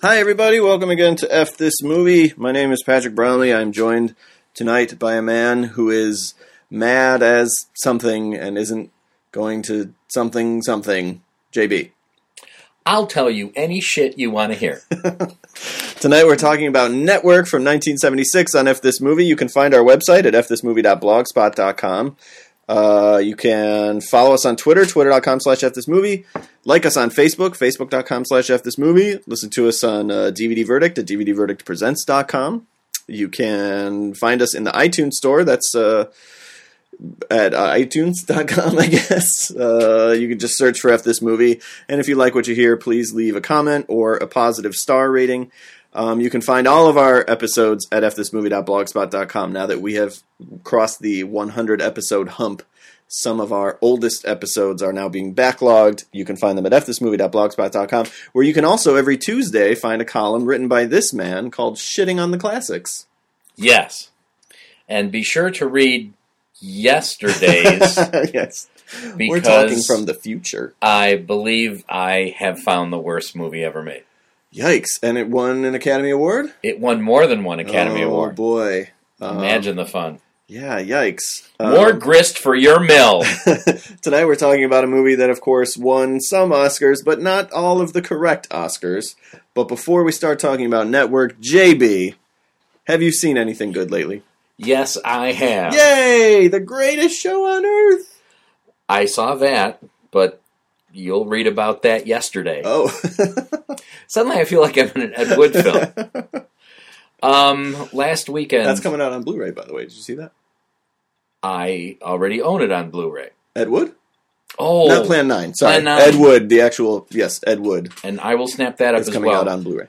Hi, everybody. Welcome again to F This Movie. My name is Patrick Brownlee. I'm joined tonight by a man who is mad as something and isn't going to something. JB. I'll tell you any shit you want to hear. Tonight we're talking about Network from 1976 on F This Movie. You can find our website at fthismovie.blogspot.com. You can follow us on Twitter, twitter.com/fthismovie. Like us on Facebook, facebook.com/fthismovie. Listen to us on DVD Verdict at dvdverdictpresents.com. You can find us in the iTunes store. That's at itunes.com, I guess. You can just search for F This Movie. And if you like what you hear, please leave a comment or a positive star rating. You can find all of our episodes at fthismovie.blogspot.com. Now that we have crossed the 100 episode hump, some of our oldest episodes are now being backlogged. You can find them at fthismovie.blogspot.com, where you can also every Tuesday find a column written by this man called Shitting on the Classics. Yes. And be sure to read yesterday's. Yes. We're talking from the future. I believe I have found the worst movie ever made. Yikes. And it won an Academy Award? It won more than one Academy Award. Oh, boy. Imagine the fun. Yeah, yikes. More grist for your mill. Tonight we're talking about a movie that, of course, won some Oscars, but not all of the correct Oscars. But before we start talking about Network, JB, have you seen anything good lately? Yes, I have. Yay! The greatest show on earth! I saw that, but you'll read about that yesterday. Oh. Suddenly I feel like I'm in an Ed Wood film. Last weekend... That's coming out on Blu-ray, by the way. Did you see that? I already own it on Blu-ray. Ed Wood? Oh. Not Plan 9. Sorry. Plan 9. Ed Wood, the actual... Yes, Ed Wood. And I will snap that up as well. It's coming out on Blu-ray.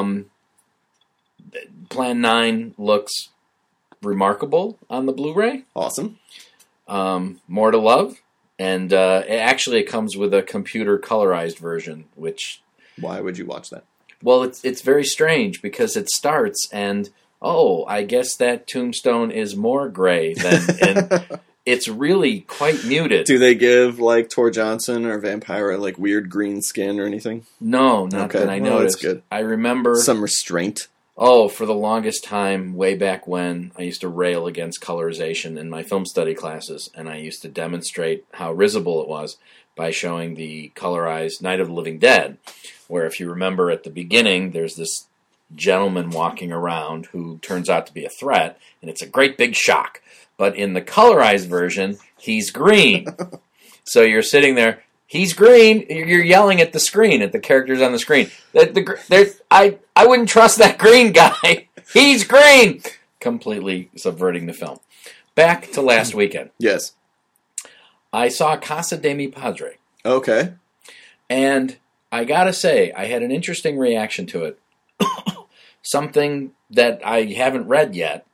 Plan 9 looks remarkable on the Blu-ray. Awesome. More to love. And it comes with a computer colorized version, which... Why would you watch that? Well, it's very strange because it starts and, I guess that tombstone is more gray than... And it's really quite muted. Do they give, like, Tor Johnson or Vampira, like, weird green skin or anything? No, not that I noticed. That's good. I remember... Some restraint. Oh, for the longest time, way back when, I used to rail against colorization in my film study classes, and I used to demonstrate how risible it was by showing the colorized Night of the Living Dead, where if you remember at the beginning, there's this gentleman walking around who turns out to be a threat, and it's a great big shock. But in the colorized version, he's green. So you're sitting there, he's green, you're yelling at the screen, at the characters on the screen. I wouldn't trust that green guy. He's green! Completely subverting the film. Back to last weekend. Yes. I saw Casa de mi Padre. Okay. And I gotta say, I had an interesting reaction to it. Something that I haven't read yet.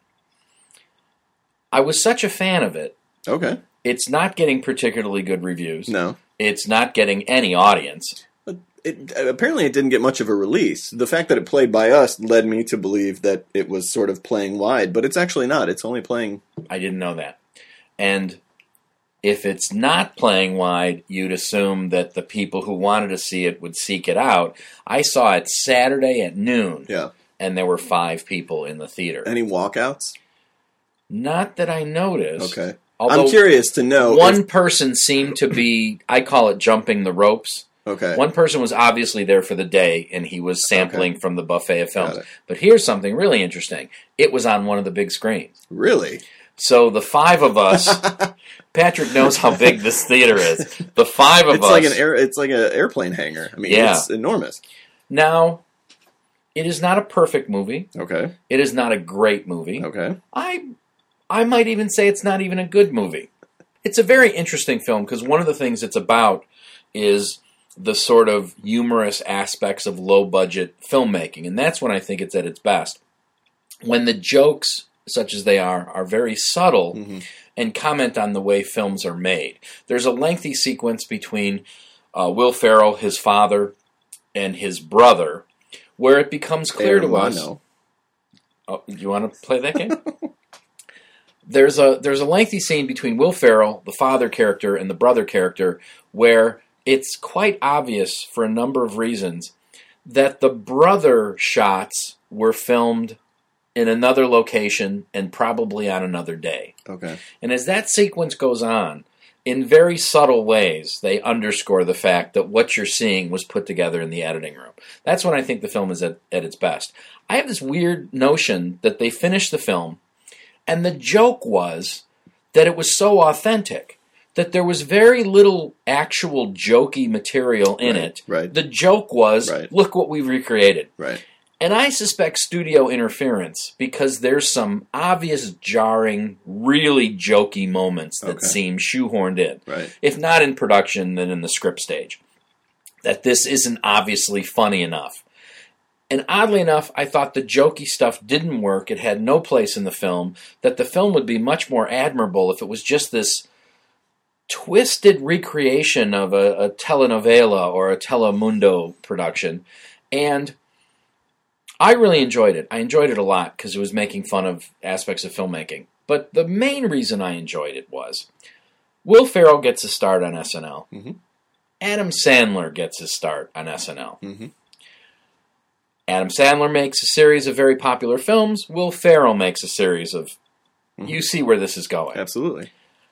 I was such a fan of it. Okay. It's not getting particularly good reviews. No. It's not getting any audience. Apparently it didn't get much of a release. The fact that it played by us led me to believe that it was sort of playing wide, but it's actually not. It's only playing... I didn't know that. And if it's not playing wide, you'd assume that the people who wanted to see it would seek it out. I saw it Saturday at noon. Yeah. And there were 5 people in the theater. Any walkouts? Not that I noticed. Okay. Although I'm curious to know. One person seemed to be, I call it jumping the ropes. Okay. One person was obviously there for the day, and he was sampling from the buffet of films. But here's something really interesting. It was on one of the big screens. Really? So the 5 of us, Patrick knows how big this theater is. The 5 of us. It's like an airplane hangar. I mean, It's enormous. Now, it is not a perfect movie. Okay. It is not a great movie. Okay. I might even say it's not even a good movie. It's a very interesting film because one of the things it's about is the sort of humorous aspects of low-budget filmmaking, and that's when I think it's at its best. When the jokes, such as they are very subtle and comment on the way films are made. There's a lengthy sequence between Will Ferrell, his father, and his brother, where it becomes clear to us... Oh, you want to play that game? There's a lengthy scene between Will Ferrell, the father character, and the brother character, where it's quite obvious for a number of reasons that the brother shots were filmed in another location and probably on another day. Okay. And as that sequence goes on, in very subtle ways, they underscore the fact that what you're seeing was put together in the editing room. That's when I think the film is at its best. I have this weird notion that they finished the film, and the joke was that it was so authentic that there was very little actual jokey material in it. Right. The joke was, look what we've recreated. Right. And I suspect studio interference, because there's some obvious jarring, really jokey moments that seem shoehorned in. Right. If not in production, then in the script stage. That this isn't obviously funny enough. And oddly enough, I thought the jokey stuff didn't work. It had no place in the film. That the film would be much more admirable if it was just this twisted recreation of a telenovela or a Telemundo production. And I really enjoyed it. I enjoyed it a lot because it was making fun of aspects of filmmaking. But the main reason I enjoyed it was Will Ferrell gets a start on SNL. Mm-hmm. Adam Sandler gets his start on SNL. Mm-hmm. Adam Sandler makes a series of very popular films. Will Ferrell makes a series of... Mm-hmm. You see where this is going. Absolutely.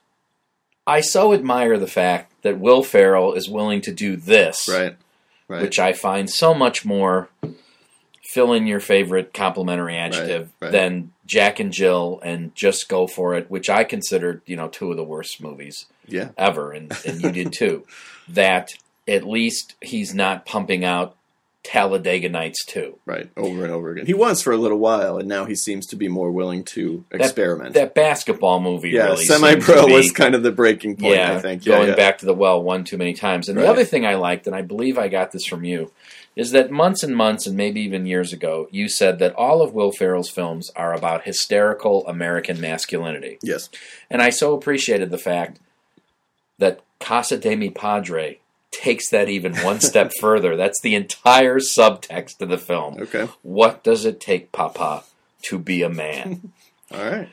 I so admire the fact that Will Ferrell is willing to do this. Right. Which I find so much more... fill in your favorite complimentary adjective than Jack and Jill and Just Go For It, which I considered, two of the worst movies ever, and you did too. That at least he's not pumping out Talladega Nights 2. Right, over and over again. He was for a little while, and now he seems to be more willing to experiment. That basketball movie really Semi-Pro was kind of the breaking point, I think. Going back to the well one too many times. And the other thing I liked, and I believe I got this from you, is that months and months, and maybe even years ago, you said that all of Will Ferrell's films are about hysterical American masculinity. Yes. And I so appreciated the fact that Casa de Mi Padre takes that even one step further. That's the entire subtext of the film. Okay. What does it take, Papa, to be a man? All right.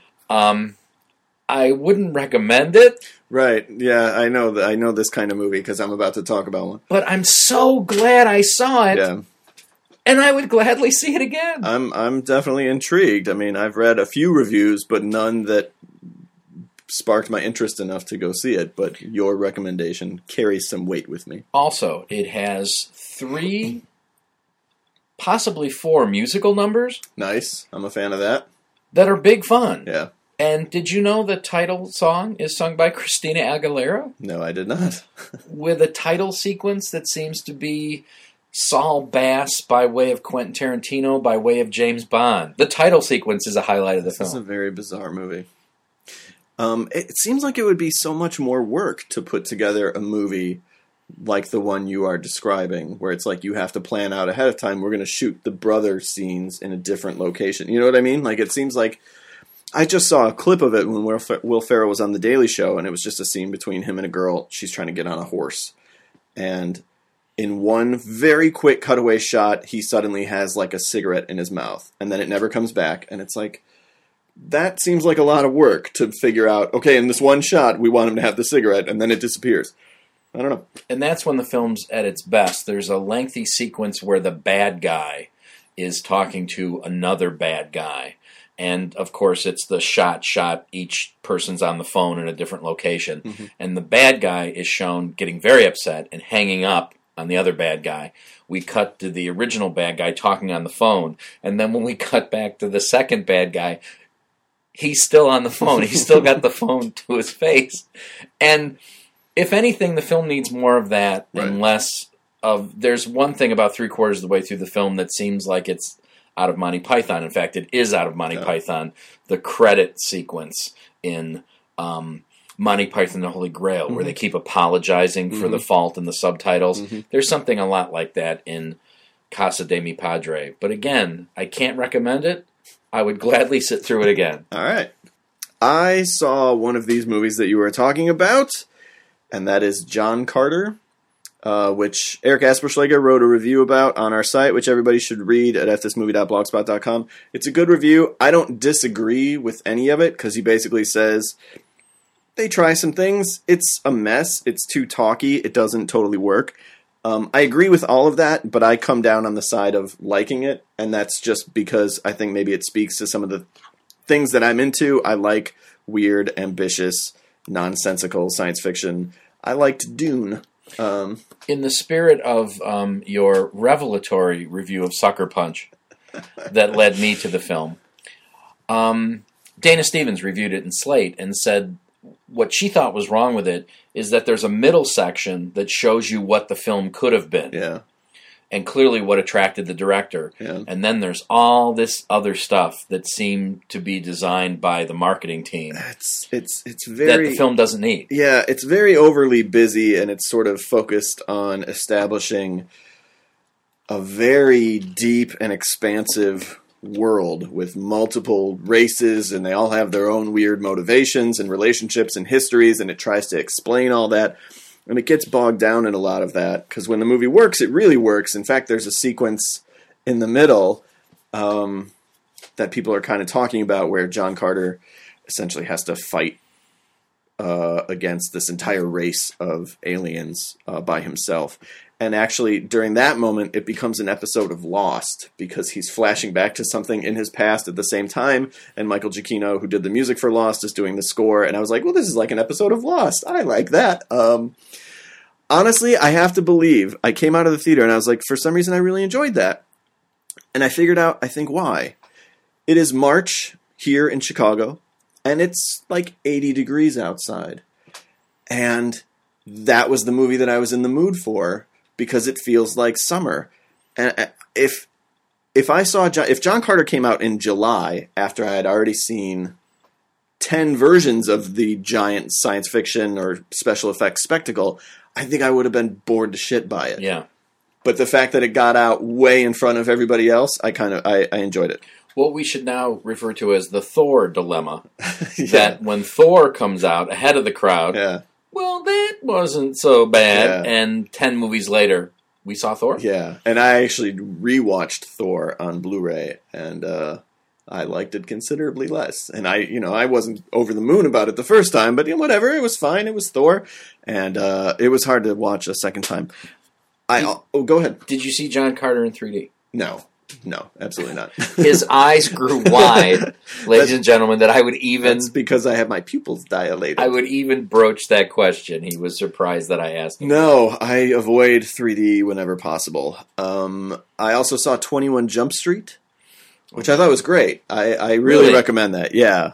I wouldn't recommend it. Right. Yeah, I know this kind of movie because I'm about to talk about one. But I'm so glad I saw it. Yeah. And I would gladly see it again. I'm definitely intrigued. I mean, I've read a few reviews, but none that sparked my interest enough to go see it. But your recommendation carries some weight with me. Also, it has 3, possibly 4 musical numbers. Nice. I'm a fan of that. That are big fun. Yeah. And did you know the title song is sung by Christina Aguilera? No, I did not. With a title sequence that seems to be Saul Bass by way of Quentin Tarantino by way of James Bond. The title sequence is a highlight of the film. This is a very bizarre movie. It seems like it would be so much more work to put together a movie like the one you are describing, where it's like you have to plan out ahead of time, we're going to shoot the brother scenes in a different location. You know what I mean? Like, it seems like... I just saw a clip of it when Will Ferrell was on The Daily Show, and it was just a scene between him and a girl. She's trying to get on a horse. And in one very quick cutaway shot, he suddenly has like a cigarette in his mouth. And then it never comes back. And it's like, that seems like a lot of work to figure out, okay, in this one shot, we want him to have the cigarette, and then it disappears. I don't know. And that's when the film's at its best. There's a lengthy sequence where the bad guy is talking to another bad guy. And, of course, it's the shot. Each person's on the phone in a different location. Mm-hmm. And the bad guy is shown getting very upset and hanging up on the other bad guy. We cut to the original bad guy talking on the phone. And then when we cut back to the second bad guy, he's still on the phone. He's still got the phone to his face. And, if anything, the film needs more of that and less of... There's one thing about 3/4 of the way through the film that seems like it's out of Monty Python. In fact, it is out of Monty Python. The credit sequence in Monty Python and the Holy Grail, where they keep apologizing for the fault in the subtitles. Mm-hmm. There's something a lot like that in Casa de Mi Padre. But again, I can't recommend it. I would gladly sit through it again. All right. I saw one of these movies that you were talking about, and that is John Carter, which Eric Asperschlager wrote a review about on our site, which everybody should read at fthismovie.blogspot.com. It's a good review. I don't disagree with any of it, because he basically says they try some things. It's a mess. It's too talky. It doesn't totally work. I agree with all of that, but I come down on the side of liking it, and that's just because I think maybe it speaks to some of the things that I'm into. I like weird, ambitious, nonsensical science fiction. I liked Dune. In the spirit of your revelatory review of Sucker Punch that led me to the film, Dana Stevens reviewed it in Slate and said what she thought was wrong with it is that there's a middle section that shows you what the film could have been. Yeah. And clearly what attracted the director. Yeah. And then there's all this other stuff that seemed to be designed by the marketing team. It's very... that the film doesn't need. Yeah, it's very overly busy, and it's sort of focused on establishing a very deep and expansive world with multiple races, and they all have their own weird motivations and relationships and histories, and it tries to explain all that. And it gets bogged down in a lot of that, because when the movie works, it really works. In fact, there's a sequence in the middle that people are kind of talking about where John Carter essentially has to fight against this entire race of aliens by himself. And actually, during that moment, it becomes an episode of Lost, because he's flashing back to something in his past at the same time, and Michael Giacchino, who did the music for Lost, is doing the score, and I was like, well, this is like an episode of Lost. I like that. Honestly, I have to believe, I came out of the theater, and I was like, for some reason, I really enjoyed that. And I figured out, I think, why. It is March here in Chicago, and it's like 80 degrees outside. And that was the movie that I was in the mood for, because it feels like summer. And if John Carter came out in July after I had already seen 10 versions of the giant science fiction or special effects spectacle, I think I would have been bored to shit by it. Yeah. But the fact that it got out way in front of everybody else, I enjoyed it. What we should now refer to as the Thor dilemma. Yeah. That when Thor comes out ahead of the crowd, Yeah. well, that wasn't so bad. Yeah. And 10 movies later, we saw Thor. Yeah, and I actually rewatched Thor on Blu-ray, and I liked it considerably less. And I wasn't over the moon about it the first time, but whatever, it was fine. It was Thor, and it was hard to watch a second time. Go ahead. Did you see John Carter in 3D? No, absolutely not. His eyes grew wide, ladies and gentlemen, that I would even... That's because I have my pupils dilated. I would even broach that question. He was surprised that I asked him. No, I avoid 3D whenever possible. I also saw 21 Jump Street, which I thought was great. I really recommend that. Yeah.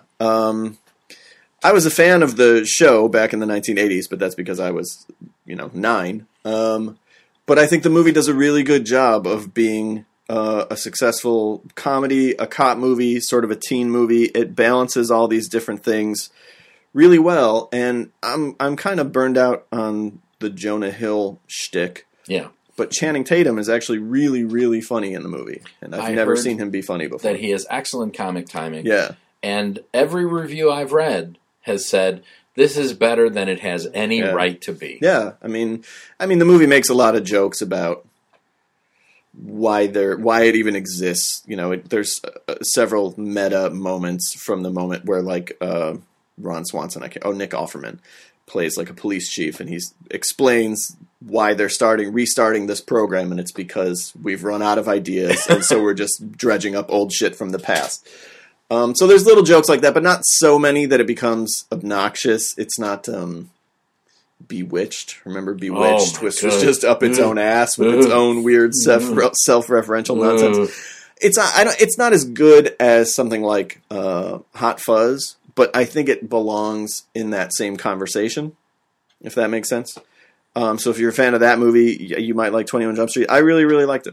I was a fan of the show back in the 1980s, but that's because I was, 9. But I think the movie does a really good job of being a successful comedy, a cop movie, sort of a teen movie. It balances all these different things really well, and I'm kind of burned out on the Jonah Hill shtick. Yeah. But Channing Tatum is actually really, really funny in the movie, and I've never seen him be funny before. That he has excellent comic timing. Yeah. And every review I've read has said this is better than it has any right to be. Yeah, I mean, the movie makes a lot of jokes about why it even exists. There's several meta moments from the moment where Ron Swanson, Nick Offerman plays like a police chief, and he explains why they're restarting this program, and it's because we've run out of ideas, and so we're just dredging up old shit from the past. So there's little jokes like that, but not so many that it becomes obnoxious. It's not Bewitched. Remember Bewitched, which was just up its own ass with its own weird self-referential nonsense. It's not as good as something like Hot Fuzz, but I think it belongs in that same conversation, if that makes sense. So if you're a fan of that movie, you might like 21 Jump Street. I really, really liked it.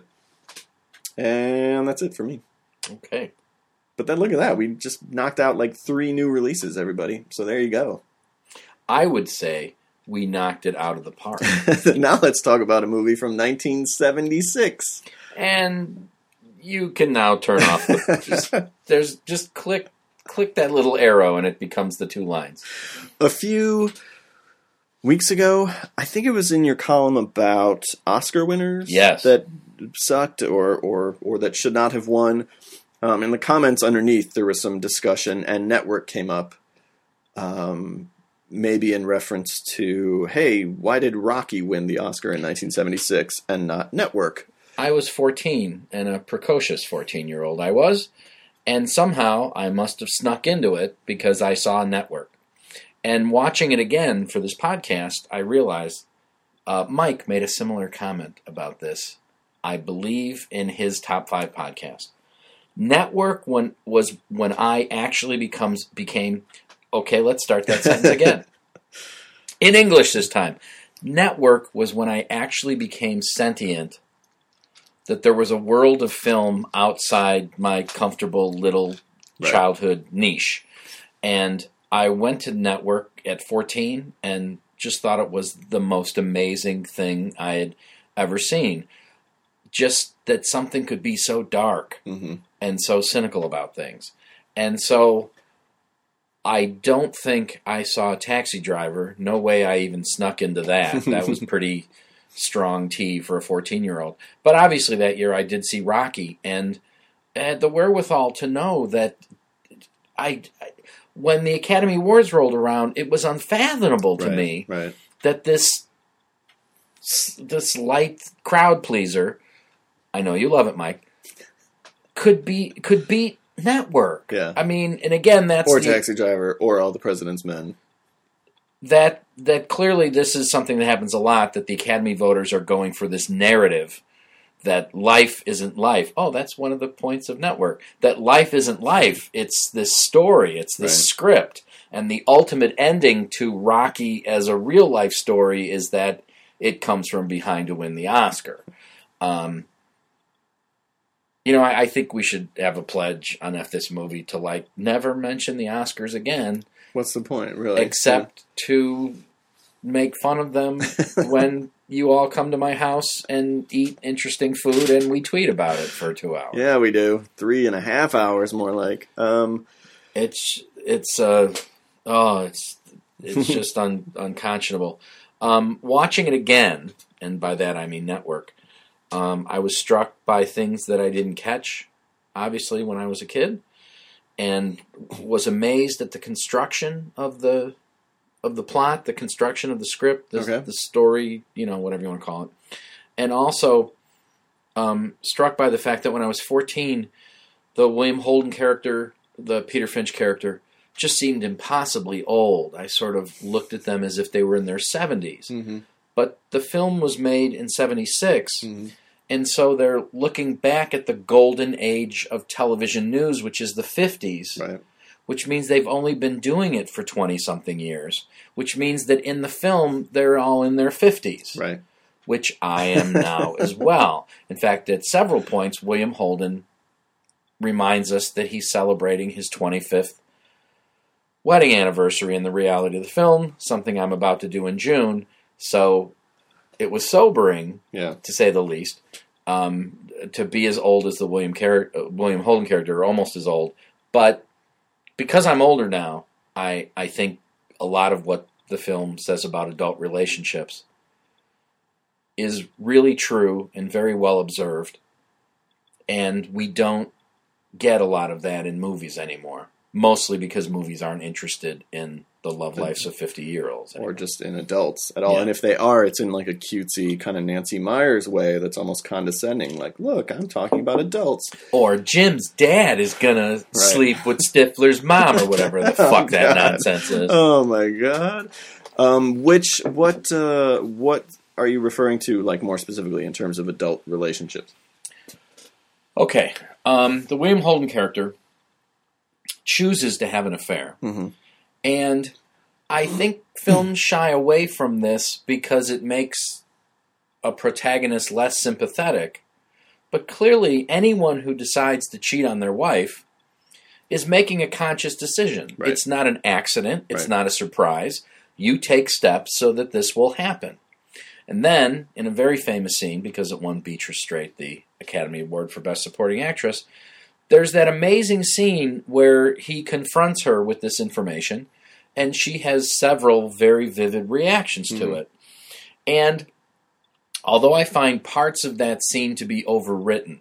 And that's it for me. Okay. But then look at that. We just knocked out 3 new releases, everybody. So there you go. I would say we knocked it out of the park. Now let's talk about a movie from 1976. And you can now turn off just click that little arrow and it becomes the 2 lines. A few weeks ago, I think it was in your column about Oscar winners that sucked or that should not have won. In the comments underneath, there was some discussion, and Network came up maybe in reference to, hey, why did Rocky win the Oscar in 1976 and not Network? I was 14, and a precocious 14-year-old I was, and somehow I must have snuck into it because I saw Network. And watching it again for this podcast, I realized Mike made a similar comment about this, I believe, in his Top 5 podcast. Network was when I actually became... Okay, let's start that sentence again. In English this time. Network was when I actually became sentient, that there was a world of film outside my comfortable little childhood niche. And I went to Network at 14 and just thought it was the most amazing thing I had ever seen. Just that something could be so dark and so cynical about things. And so I don't think I saw Taxi Driver. No way I even snuck into that. That was pretty strong tea for a 14-year-old. But obviously that year I did see Rocky and had the wherewithal to know that when the Academy Awards rolled around, it was unfathomable to me that this light crowd pleaser, I know you love it, Mike, could beat Network. Yeah. I mean, and again, that's... Or Taxi Driver, or All the President's Men. That clearly this is something that happens a lot, that the Academy voters are going for this narrative that life isn't life. Oh, that's one of the points of Network. That life isn't life. It's this story. It's this script. And the ultimate ending to Rocky as a real-life story is that it comes from behind to win the Oscar. I think we should have a pledge on F This Movie to, never mention the Oscars again. What's the point, really? Except to make fun of them when you all come to my house and eat interesting food and we tweet about it for 2 hours. Yeah, we do. 3.5 hours, more like. It's just unconscionable. Watching it again, and by that I mean Network, I was struck by things that I didn't catch, obviously, when I was a kid, and was amazed at the construction of the plot, the construction of the script, the story, whatever you want to call it. And also struck by the fact that when I was 14, the William Holden character, the Peter Finch character, just seemed impossibly old. I sort of looked at them as if they were in their 70s. Mm-hmm. But the film was made in 76, and so they're looking back at the golden age of television news, which is the 50s, which means they've only been doing it for 20-something years, which means that in the film, they're all in their 50s, which I am now as well. In fact, at several points, William Holden reminds us that he's celebrating his 25th wedding anniversary in the reality of the film, something I'm about to do in June. So it was sobering, to say the least, to be as old as the William Holden character, or almost as old. But because I'm older now, I think a lot of what the film says about adult relationships is really true and very well observed. And we don't get a lot of that in movies anymore. Mostly because movies aren't interested in the love lives of 50-year-olds. Or just in adults at all. Yeah. And if they are, it's in like a cutesy kind of Nancy Meyers way that's almost condescending. Like, look, I'm talking about adults. Or Jim's dad is going to sleep with Stifler's mom or whatever the fuck that nonsense is. Oh, my God. What are you referring to, like, more specifically in terms of adult relationships? Okay. The William Holden character chooses to have an affair. Mm-hmm. And I think films shy away from this because it makes a protagonist less sympathetic. But clearly, anyone who decides to cheat on their wife is making a conscious decision. Right. It's not an accident. It's not a surprise. You take steps so that this will happen. And then, in a very famous scene, because it won Beatrice Straight the Academy Award for Best Supporting Actress, there's that amazing scene where he confronts her with this information, and she has several very vivid reactions to it. And although I find parts of that scene to be overwritten,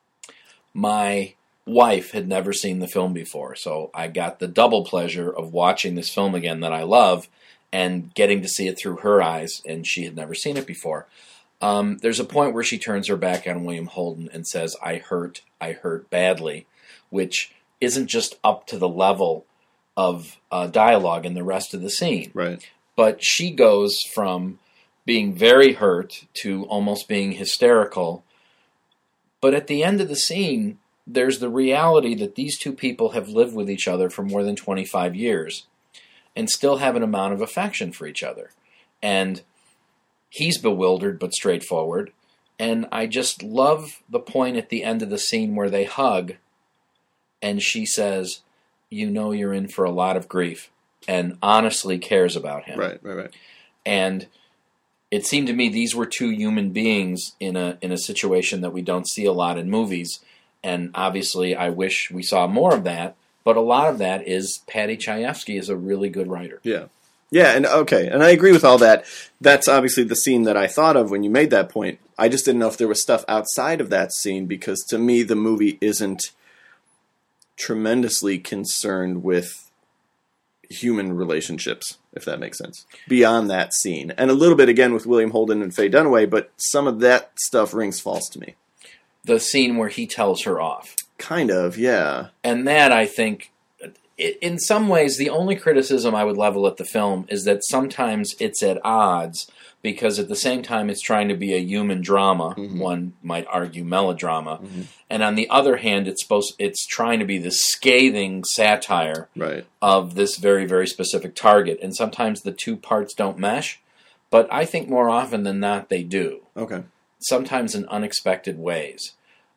my wife had never seen the film before, so I got the double pleasure of watching this film again that I love and getting to see it through her eyes, and she had never seen it before. There's a point where she turns her back on William Holden and says, I hurt badly, which isn't just up to the level of dialogue in the rest of the scene. Right. But she goes from being very hurt to almost being hysterical. But at the end of the scene, there's the reality that these two people have lived with each other for more than 25 years and still have an amount of affection for each other. And he's bewildered but straightforward. And I just love the point at the end of the scene where they hug and she says, you know you're in for a lot of grief, and honestly cares about him. Right. And it seemed to me these were two human beings in a situation that we don't see a lot in movies. And obviously I wish we saw more of that, but a lot of that is Paddy Chayefsky is a really good writer. Yeah. Yeah, and I agree with all that. That's obviously the scene that I thought of when you made that point. I just didn't know if there was stuff outside of that scene, because to me the movie isn't tremendously concerned with human relationships, if that makes sense, beyond that scene. And a little bit, again, with William Holden and Faye Dunaway, but some of that stuff rings false to me. The scene where he tells her off. Kind of, yeah. And that, I think, in some ways, the only criticism I would level at the film is that sometimes it's at odds, because at the same time it's trying to be a human drama, one might argue melodrama, and on the other hand it's trying to be this scathing satire of this very, very specific target, and sometimes the two parts don't mesh, but I think more often than not they do. Okay. Sometimes in unexpected ways.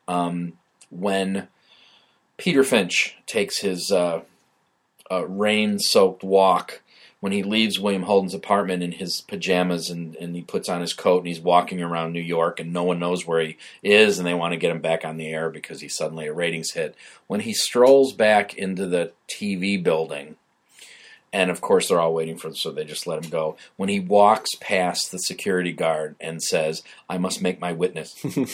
When Peter Finch takes his rain-soaked walk, when he leaves William Holden's apartment in his pajamas and he puts on his coat and he's walking around New York and no one knows where he is and they want to get him back on the air because he's suddenly a ratings hit. When he strolls back into the TV building, and of course they're all waiting for him, so they just let him go. When he walks past the security guard and says, I must make my witness.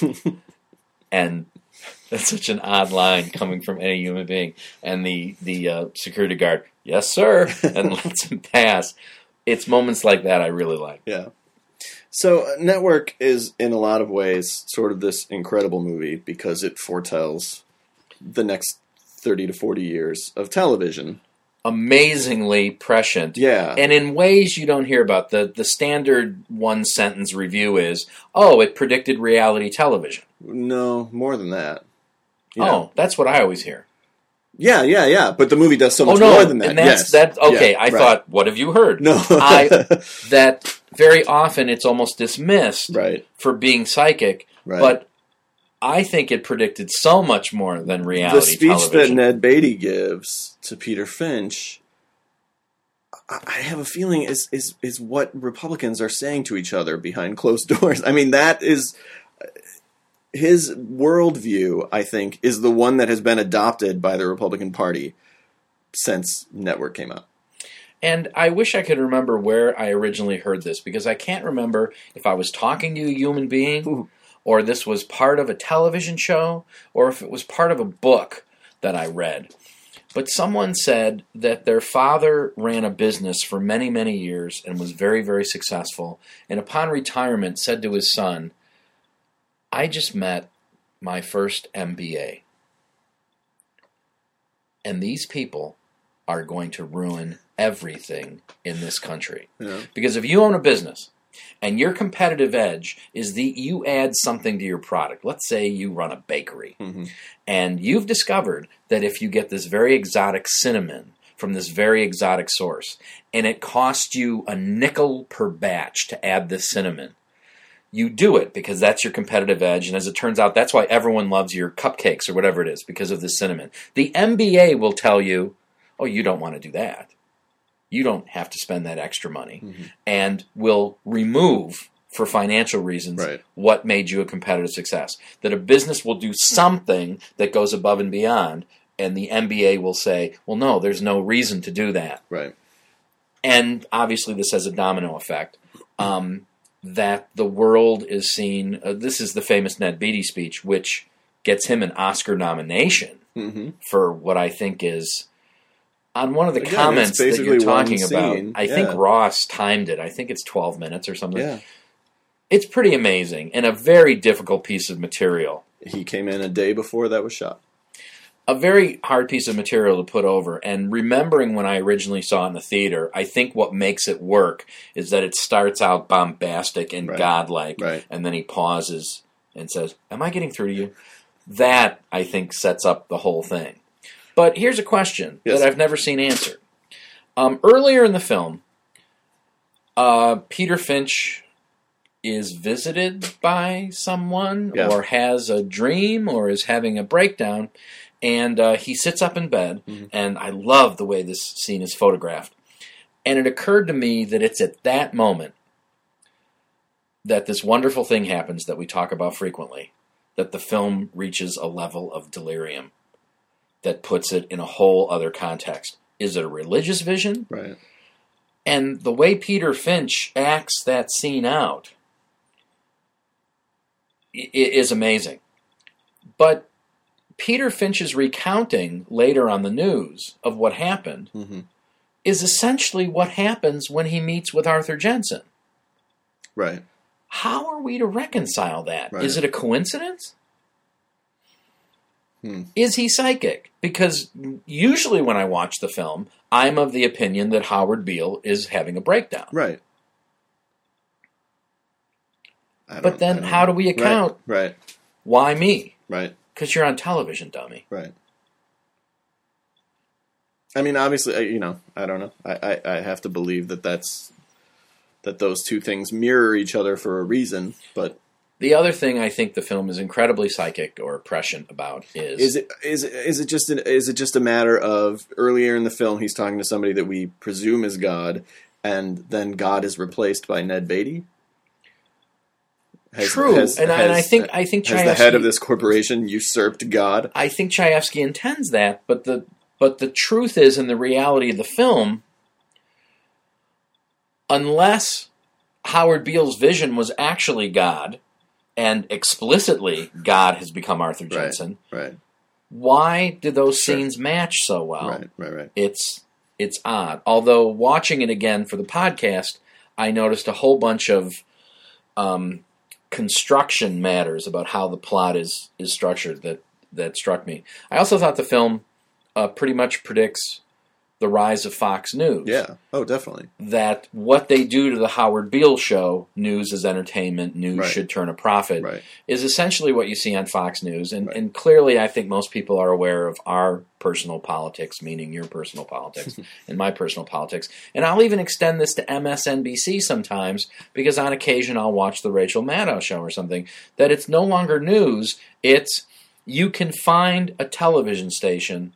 And that's such an odd line coming from any human being. And the security guard, yes, sir, and lets him pass. It's moments like that I really like. Yeah. So Network is, in a lot of ways, sort of this incredible movie because it foretells the next 30 to 40 years of television. Amazingly prescient. Yeah. And in ways you don't hear about. The standard one-sentence review is, oh, it predicted reality television. No, more than that. Yeah. Oh, that's what I always hear. Yeah. But the movie does so much more than that. And that's, okay, yeah, I thought, what have you heard? No. That very often it's almost dismissed for being psychic, but I think it predicted so much more than reality television. The speech that Ned Beatty gives to Peter Finch, I have a feeling is what Republicans are saying to each other behind closed doors. I mean, that is... His worldview, I think, is the one that has been adopted by the Republican Party since Network came out. And I wish I could remember where I originally heard this, because I can't remember if I was talking to a human being, or this was part of a television show, or if it was part of a book that I read. But someone said that their father ran a business for many, many years and was very, very successful, and upon retirement said to his son, I just met my first MBA. And these people are going to ruin everything in this country. Yeah. Because if you own a business and your competitive edge is you add something to your product, let's say you run a bakery, and you've discovered that if you get this very exotic cinnamon from this very exotic source, and it costs you a nickel per batch to add this cinnamon, you do it because that's your competitive edge, and as it turns out, that's why everyone loves your cupcakes or whatever it is, because of the cinnamon. The MBA will tell you, oh, you don't want to do that. You don't have to spend that extra money, and will remove, for financial reasons, what made you a competitive success. That a business will do something that goes above and beyond, and the MBA will say, well, no, there's no reason to do that. Right. And obviously this has a domino effect. That the world is seen... this is the famous Ned Beatty speech, which gets him an Oscar nomination for what I think is On one of the Again, comments it's that basically you're talking one about, scene. I think Ross timed it. I think it's 12 minutes or something. Yeah. It's pretty amazing and a very difficult piece of material. He came in a day before that was shot. A very hard piece of material to put over. And remembering when I originally saw it in the theater, I think what makes it work is that it starts out bombastic and godlike, and then he pauses and says, "Am I getting through to you?" That, I think, sets up the whole thing. But here's a question that I've never seen answered. Earlier in the film, Peter Finch is visited by someone or has a dream or is having a breakdown, and he sits up in bed, and I love the way this scene is photographed. And it occurred to me that it's at that moment that this wonderful thing happens that we talk about frequently, that the film reaches a level of delirium that puts it in a whole other context. Is it a religious vision? Right. And the way Peter Finch acts that scene out is amazing. But Peter Finch's recounting later on the news of what happened is essentially what happens when he meets with Arthur Jensen. Right. How are we to reconcile that? Right. Is it a coincidence? Is he psychic? Because usually when I watch the film, I'm of the opinion that Howard Beale is having a breakdown. Right. But then how do we account? Right. Why me? Right. Because you're on television, dummy. Right. I mean, obviously, I don't know. I have to believe that those two things mirror each other for a reason, but... The other thing I think the film is incredibly psychic or prescient about is it just a matter of earlier in the film he's talking to somebody that we presume is God, and then God is replaced by Ned Beatty? True, I think Chayefsky, has the head of this corporation usurped God? I think Chayefsky intends that, but the truth is, in the reality of the film, unless Howard Beale's vision was actually God, and explicitly God has become Arthur Jensen, right. Why do those scenes match so well? Right. It's odd. Although watching it again for the podcast, I noticed a whole bunch of construction matters about how the plot is structured that struck me. I also thought the film pretty much predicts the rise of Fox News. Yeah. Oh, definitely. That what they do to the Howard Beale show, news is entertainment, news should turn a profit, is essentially what you see on Fox News. And clearly I think most people are aware of our personal politics, meaning your personal politics and my personal politics. And I'll even extend this to MSNBC sometimes, because on occasion I'll watch the Rachel Maddow show or something, that it's no longer news, it's you can find a television station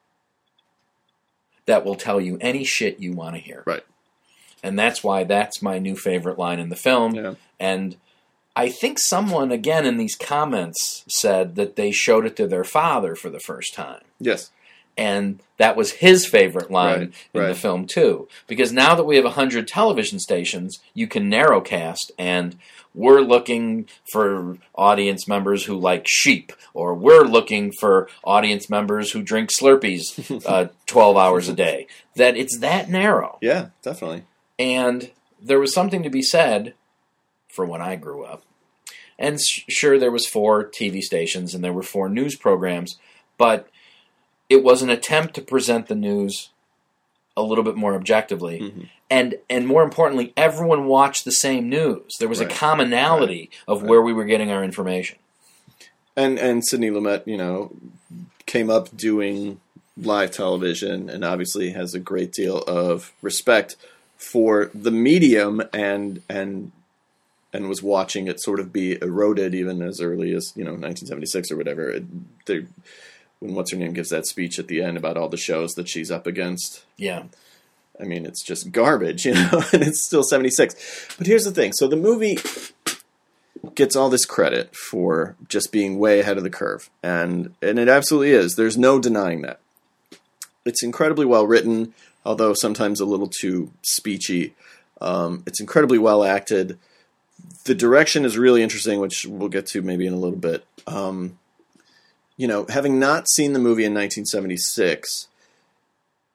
that will tell you any shit you want to hear. Right. And that's why that's my new favorite line in the film. Yeah. And I think someone, again, in these comments said that they showed it to their father for the first time. Yes. And that was his favorite line in the film, too. Because now that we have 100 television stations, you can narrowcast, and we're looking for audience members who like sheep, or we're looking for audience members who drink Slurpees 12 hours a day. That it's that narrow. Yeah, definitely. And there was something to be said for when I grew up. And sure, there was 4 TV stations and there were 4 news programs, but it was an attempt to present the news a little bit more objectively. And more importantly, everyone watched the same news. There was a commonality of where we were getting our information. And Sidney Lumet, came up doing live television and obviously has a great deal of respect for the medium and was watching it sort of be eroded even as early as 1976 or whatever. When what's her name gives that speech at the end about all the shows that she's up against. Yeah. I mean, it's just garbage, and it's still 76. But here's the thing. So the movie gets all this credit for just being way ahead of the curve. And it absolutely is. There's no denying that. It's incredibly well written, although sometimes a little too speechy. It's incredibly well acted. The direction is really interesting, which we'll get to maybe in a little bit. Having not seen the movie in 1976,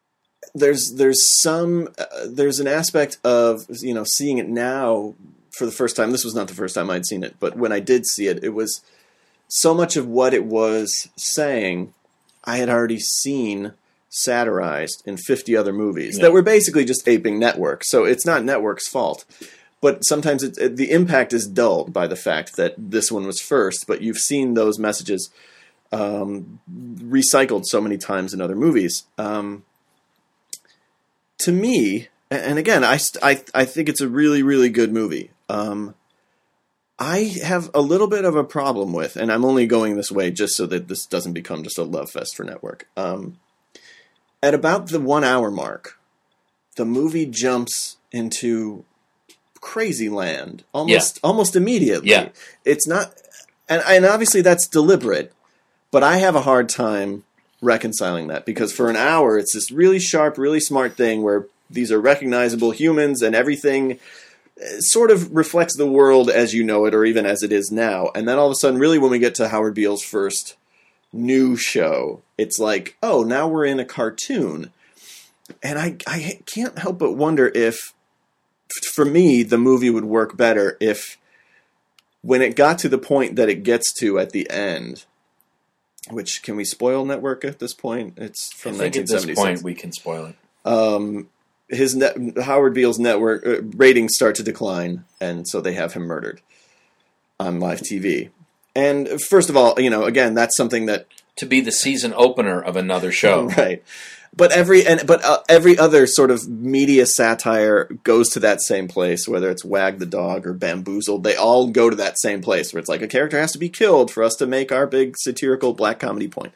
there's an aspect of, seeing it now for the first time. This was not the first time I'd seen it, but when I did see it, it was so much of what it was saying I had already seen satirized in 50 other movies that were basically just aping Network. So it's not Network's fault. But sometimes the impact is dulled by the fact that this one was first, but you've seen those messages recycled so many times in other movies. To me, and again, I think it's a really, really good movie. I have a little bit of a problem with, and I'm only going this way just so that this doesn't become just a love fest for Network. At about the 1 hour mark, the movie jumps into crazy land almost immediately. Yeah. It's not, and obviously that's deliberate, but I have a hard time reconciling that because for an hour it's this really sharp, really smart thing where these are recognizable humans and everything sort of reflects the world as you know it or even as it is now. And then all of a sudden, really when we get to Howard Beale's first new show, it's like, oh, now we're in a cartoon. And I can't help but wonder if, for me, the movie would work better if when it got to the point that it gets to at the end, which, can we spoil Network at this point? It's from 1976. At this point we can spoil it. Howard Beale's Network ratings start to decline, and so they have him murdered on live TV. And first of all, again, that's something that to be the season opener of another show, right? But every other sort of media satire goes to that same place, whether it's Wag the Dog or Bamboozled. They all go to that same place where it's like a character has to be killed for us to make our big satirical black comedy point.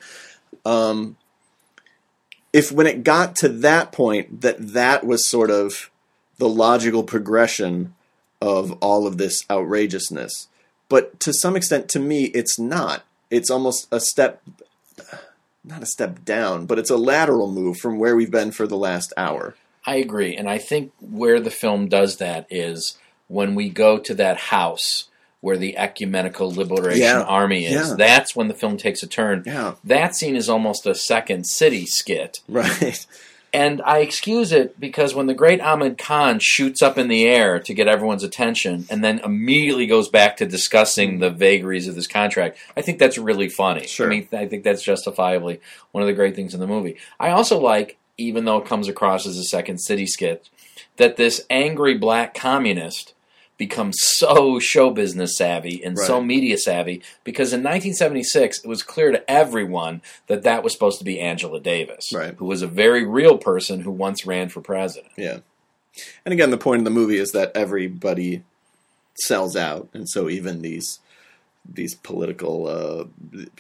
If when it got to that point, that was sort of the logical progression of all of this outrageousness. But to some extent, to me, it's not. It's almost a step... not a step down, but it's a lateral move from where we've been for the last hour. I agree. And I think where the film does that is when we go to that house where the Ecumenical Liberation Army is. Yeah. That's when the film takes a turn. Yeah. That scene is almost a Second City skit. Right. And I excuse it because when the great Ahmed Khan shoots up in the air to get everyone's attention and then immediately goes back to discussing the vagaries of this contract, I think that's really funny. Sure. I mean, I think that's justifiably one of the great things in the movie. I also like, even though it comes across as a Second City skit, that this angry black communist becomes so show business savvy and so media savvy because in 1976 it was clear to everyone that that was supposed to be Angela Davis, who was a very real person who once ran for president. Yeah. And again, the point of the movie is that everybody sells out, and so even these political,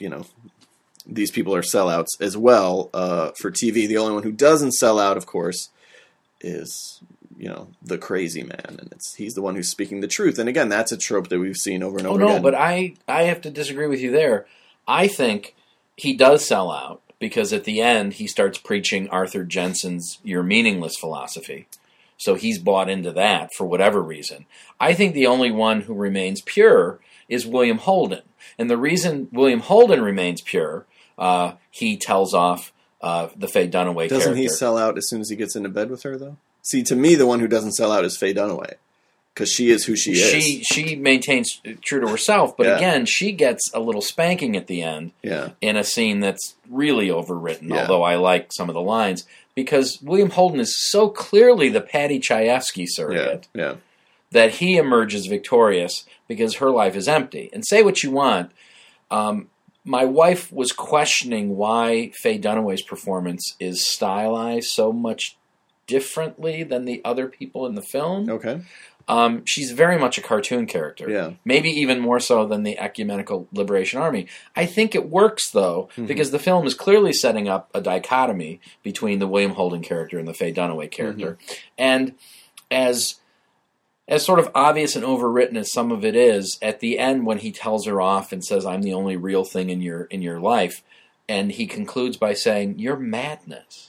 these people are sellouts as well for TV. The only one who doesn't sell out, of course, is the crazy man, and he's the one who's speaking the truth. And again, that's a trope that we've seen over and over again. But I have to disagree with you there. I think he does sell out because at the end he starts preaching Arthur Jensen's "you're meaningless" philosophy. So he's bought into that for whatever reason. I think the only one who remains pure is William Holden. And the reason William Holden remains pure, he tells off the Faye Dunaway character. Doesn't he sell out as soon as he gets into bed with her, though? See, to me, the one who doesn't sell out is Faye Dunaway, because she is who she is. She maintains true to herself, but again, she gets a little spanking at the end in a scene that's really overwritten, although I like some of the lines, because William Holden is so clearly the Patty Chayefsky surrogate that he emerges victorious because her life is empty. And say what you want, my wife was questioning why Faye Dunaway's performance is stylized so much differently than the other people in the film. Okay. She's very much a cartoon character. Yeah. Maybe even more so than the Ecumenical Liberation Army. I think it works, though, because the film is clearly setting up a dichotomy between the William Holden character and the Faye Dunaway character. And as sort of obvious and overwritten as some of it is, at the end when he tells her off and says, "I'm the only real thing in your life," and he concludes by saying, "You're madness."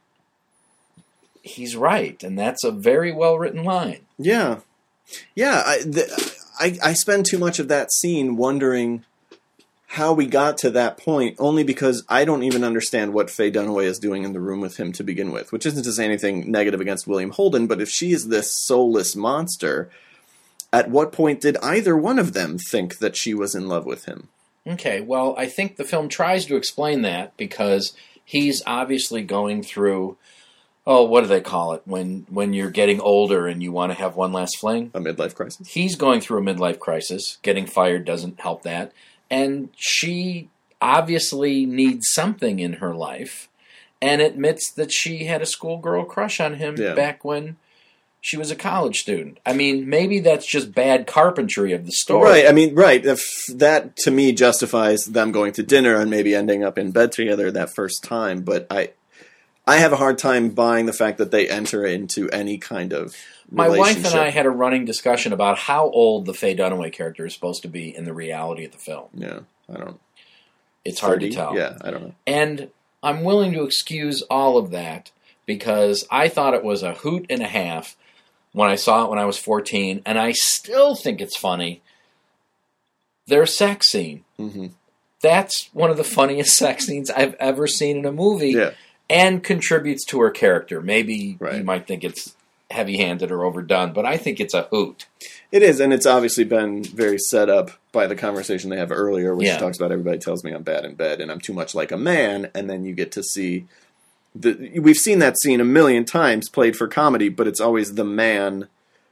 He's right, and that's a very well-written line. Yeah. Yeah, I spend too much of that scene wondering how we got to that point, only because I don't even understand what Faye Dunaway is doing in the room with him to begin with, which isn't to say anything negative against William Holden, but if she is this soulless monster, at what point did either one of them think that she was in love with him? Okay, well, I think the film tries to explain that because he's obviously going through, what do they call it, when you're getting older and you want to have one last fling? A midlife crisis? He's going through a midlife crisis. Getting fired doesn't help that. And she obviously needs something in her life and admits that she had a schoolgirl crush on him back when she was a college student. I mean, maybe that's just bad carpentry of the story. Right, I mean, right. If that, to me, justifies them going to dinner and maybe ending up in bed together that first time. But I have a hard time buying the fact that they enter into any kind of My wife and I had a running discussion about how old the Faye Dunaway character is supposed to be in the reality of the film. Yeah, I don't know. It's hard to tell. Yeah, I don't know. And I'm willing to excuse all of that because I thought it was a hoot and a half when I saw it when I was 14, and I still think it's funny. Their sex scene. Mm-hmm. That's one of the funniest sex scenes I've ever seen in a movie and contributes to her character. Maybe you might think it's heavy-handed or overdone, but I think it's a hoot. It is, and it's obviously been very set up by the conversation they have earlier, which talks about everybody tells me I'm bad in bed and I'm too much like a man, and then you get to see... We've seen that scene a million times played for comedy, but it's always the man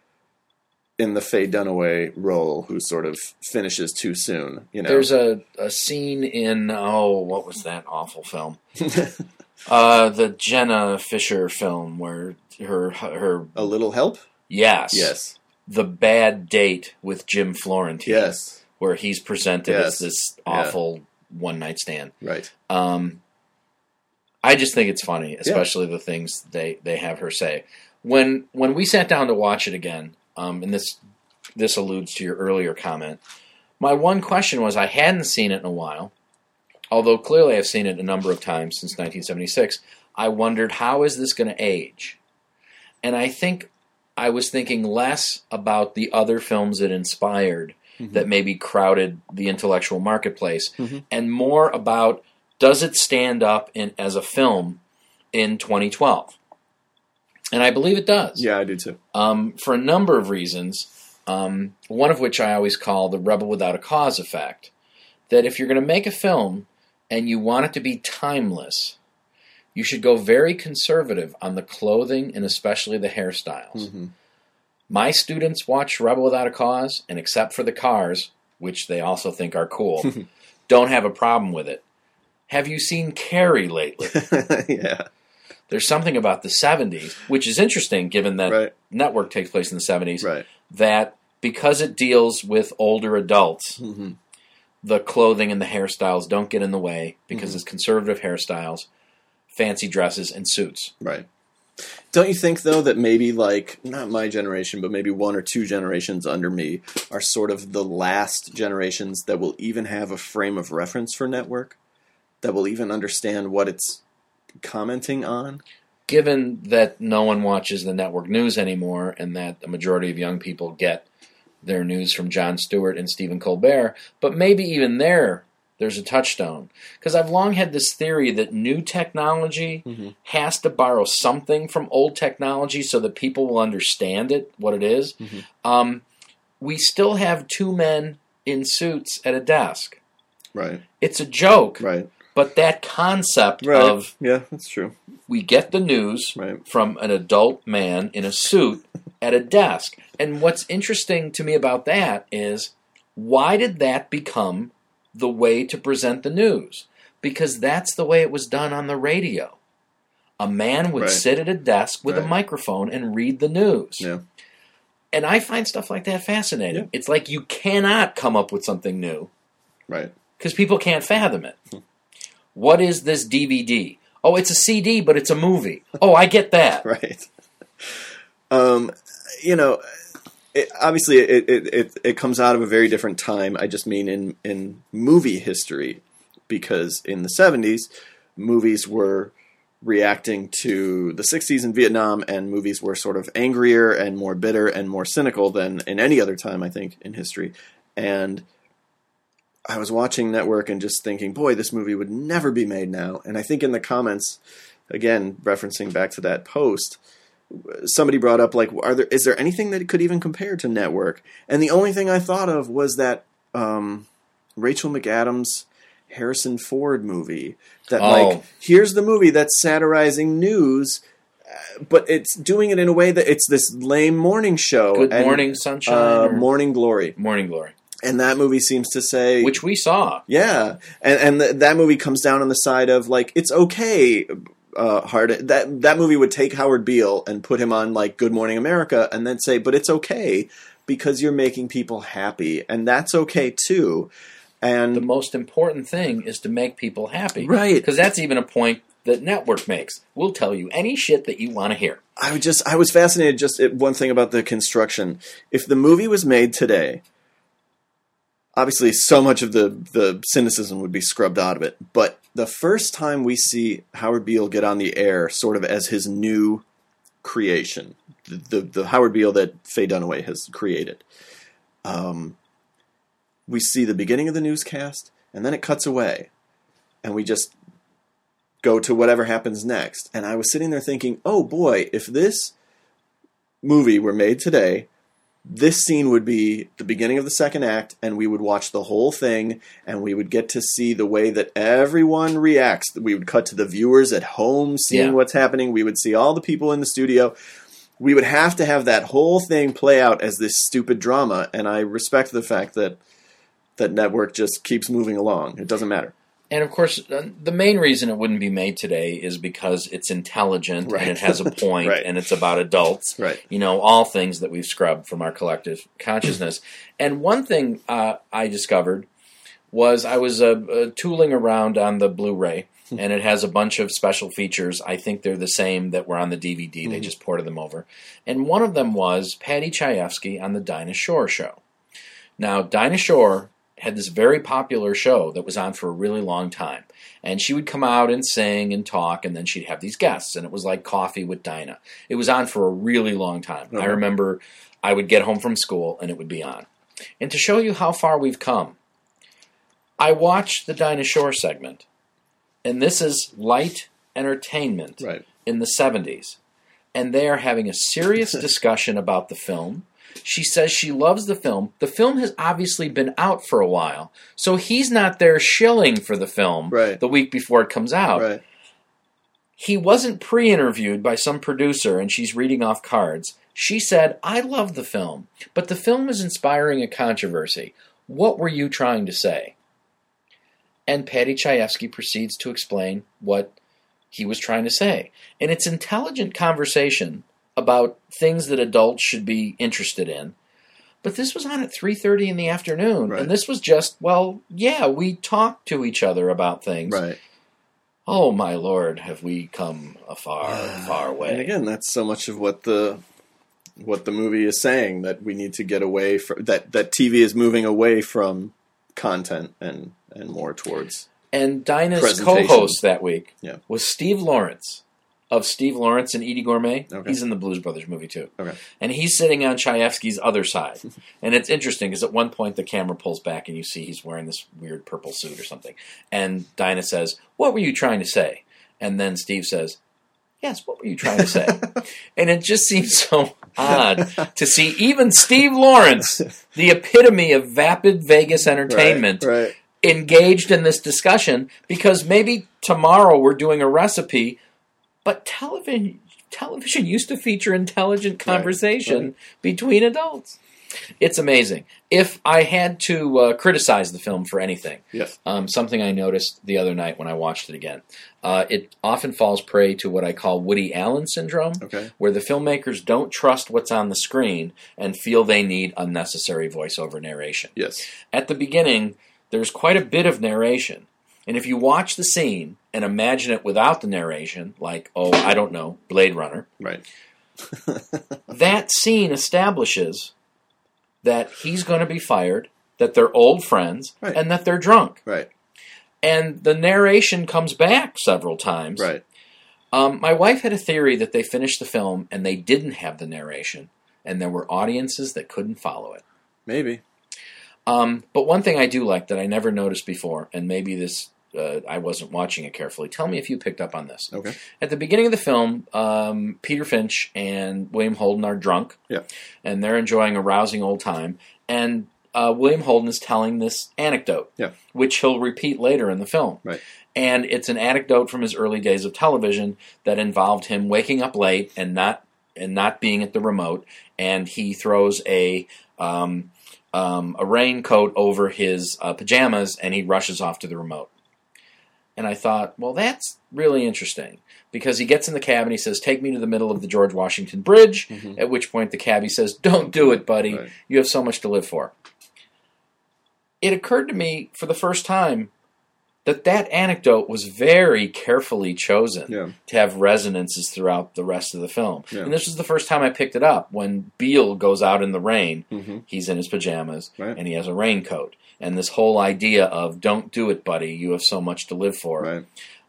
in the Faye Dunaway role who sort of finishes too soon. You know, there's a scene in what was that awful film? The Jenna Fisher film where her A Little Help. Yes. The Bad Date with Jim Florentine. Yes. Where he's presented as this awful one night stand. Right. I just think it's funny, especially the things they have her say. When we sat down to watch it again, and this alludes to your earlier comment, my one question was I hadn't seen it in a while, although clearly I've seen it a number of times since 1976. I wondered, how is this going to age? And I think I was thinking less about the other films it inspired that maybe crowded the intellectual marketplace, and more about, does it stand up as a film in 2012? And I believe it does. Yeah, I do too. For a number of reasons, one of which I always call the Rebel Without a Cause effect. That if you're going to make a film and you want it to be timeless, you should go very conservative on the clothing and especially the hairstyles. My students watch Rebel Without a Cause, and except for the cars, which they also think are cool, don't have a problem with it. Have you seen Carrie lately? Yeah. There's something about the 70s, which is interesting given that Network takes place in the 70s, that because it deals with older adults, the clothing and the hairstyles don't get in the way because it's conservative hairstyles, fancy dresses, and suits. Right. Don't you think, though, that maybe, like, not my generation, but maybe one or two generations under me are sort of the last generations that will even have a frame of reference for Network? That will even understand what it's commenting on? Given that no one watches the network news anymore and that the majority of young people get their news from Jon Stewart and Stephen Colbert, but maybe even there's a touchstone. Because I've long had this theory that new technology has to borrow something from old technology so that people will understand it, what it is. We still have two men in suits at a desk. Right. It's a joke. Right. But that concept of... Yeah, that's true. We get the news from an adult man in a suit at a desk. And what's interesting to me about that is, why did that become the way to present the news? Because that's the way it was done on the radio. A man would sit at a desk with a microphone and read the news. Yeah. And I find stuff like that fascinating. It's like you cannot come up with something new. Right. Because people can't fathom it. What is this DVD? Oh, it's a CD, but it's a movie. Oh, I get that. Right. Obviously, it comes out of a very different time. I just mean in movie history, because in the 70s, movies were reacting to the 60s in Vietnam, and movies were sort of angrier and more bitter and more cynical than in any other time, I think, in history. And I was watching Network and just thinking, boy, this movie would never be made now. And I think in the comments, again, referencing back to that post, somebody brought up, like, is there anything that could even compare to Network? And the only thing I thought of was that Rachel McAdams, Harrison Ford movie. That, like, here's the movie that's satirizing news, but it's doing it in a way that it's this lame morning show. Good Morning Sunshine? Morning Glory. Morning Glory. And that movie seems to say... Which we saw. Yeah. And that movie comes down on the side of, like, it's okay, that movie would take Howard Beale and put him on, like, Good Morning America and then say, but it's okay because you're making people happy. And that's okay, too. And the most important thing is to make people happy. Right. Because that's even a point that Network makes. We'll tell you any shit that you want to hear. I was fascinated just at one thing about the construction. If the movie was made today... Obviously, so much of the cynicism would be scrubbed out of it. But the first time we see Howard Beale get on the air sort of as his new creation, the Howard Beale that Faye Dunaway has created, we see the beginning of the newscast, and then it cuts away. And we just go to whatever happens next. And I was sitting there thinking, oh boy, if this movie were made today... This scene would be the beginning of the second act, and we would watch the whole thing, and we would get to see the way that everyone reacts. We would cut to the viewers at home seeing what's happening. We would see all the people in the studio. We would have to have that whole thing play out as this stupid drama, and I respect the fact that Network just keeps moving along. It doesn't matter. And, of course, the main reason it wouldn't be made today is because it's intelligent and it has a point and it's about adults. Right. You know, all things that we've scrubbed from our collective consciousness. And one thing I discovered was I was tooling around on the Blu-ray, and it has a bunch of special features. I think they're the same that were on the DVD. Mm-hmm. They just ported them over. And one of them was Patty Chayefsky on the Dinah Shore show. Now, Dinah Shore had this very popular show that was on for a really long time. And she would come out and sing and talk, and then she'd have these guests, and it was like Coffee with Dinah. It was on for a really long time. I remember I would get home from school, and it would be on. And to show you how far we've come, I watched the Dinah Shore segment, and this is light entertainment in the 70s. And they are having a serious discussion about the film. She says she loves the film. The film has obviously been out for a while, so he's not there shilling for the film the week before it comes out. Right. He wasn't pre-interviewed by some producer, and she's reading off cards. She said, I love the film, but the film is inspiring a controversy. What were you trying to say? And Patty Chayefsky proceeds to explain what he was trying to say. And it's intelligent conversation about things that adults should be interested in. But this was on at 3:30 in the afternoon. And this was just, well, yeah, we talked to each other about things. Right. Oh, my Lord, have we come a far, far way. And again, that's so much of what the movie is saying, that we need to get away from, that TV is moving away from content and more towards And Dinah's co-host that week was Steve Lawrence of Steve Lawrence and Edie Gourmet. He's in the Blues Brothers movie too. And he's sitting on Chayefsky's other side. And it's interesting because at one point the camera pulls back and you see he's wearing this weird purple suit or something. And Dinah says, what were you trying to say? And then Steve says, yes, what were you trying to say? And it just seems so odd to see even Steve Lawrence, the epitome of vapid Vegas entertainment, engaged in this discussion, because maybe tomorrow we're doing a recipe, but television used to feature intelligent conversation between adults. It's amazing. If I had to criticize the film for anything, something I noticed the other night when I watched it again, it often falls prey to what I call Woody Allen syndrome, where the filmmakers don't trust what's on the screen and feel they need unnecessary voiceover narration. At the beginning, there's quite a bit of narration. And if you watch the scene and imagine it without the narration, like, oh, I don't know, Blade Runner, that scene establishes that he's going to be fired, that they're old friends, and that they're drunk. And the narration comes back several times. My wife had a theory that they finished the film and they didn't have the narration, and there were audiences that couldn't follow it. Maybe. But one thing I do like that I never noticed before, and maybe this I wasn't watching it carefully. Tell me if you picked up on this. Okay. At the beginning of the film, Peter Finch and William Holden are drunk. Yeah. And they're enjoying a rousing old time. And William Holden is telling this anecdote, Yeah. which he'll repeat later in the film. Right. And it's an anecdote from his early days of television that involved him waking up late and not being at the remote. And he throws a raincoat over his pajamas, and he rushes off to the remote. And I thought, well, that's really interesting, because he gets in the cab and he says, take me to the middle of the George Washington Bridge, at which point the cabbie says, don't do it, buddy. Right. You have so much to live for. It occurred to me for the first time that anecdote was very carefully chosen to have resonances throughout the rest of the film. Yeah. And this was the first time I picked it up. When Beale goes out in the rain, he's in his pajamas, and he has a raincoat. And this whole idea of, don't do it, buddy, you have so much to live for,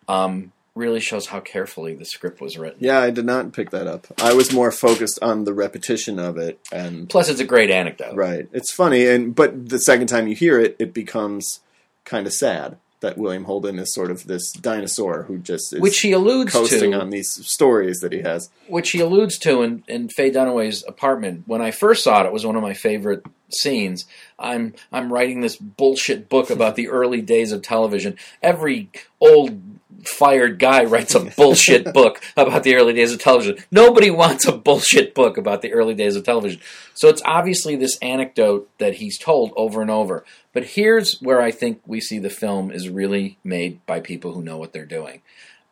really shows how carefully the script was written. Yeah, I did not pick that up. I was more focused on the repetition of it. And plus, it's a great anecdote. Right. It's funny, but the second time you hear it, it becomes kind of sad that William Holden is sort of this dinosaur who just is which he alludes coasting to, on these stories that he has. Which he alludes to in Faye Dunaway's apartment. When I first saw it, it was one of my favorite scenes. I'm writing this bullshit book about the early days of television. Every old fired guy writes a bullshit book about the early days of television. Nobody wants a bullshit book about the early days of television. So it's obviously this anecdote that he's told over and over. But here's where I think we see the film is really made by people who know what they're doing.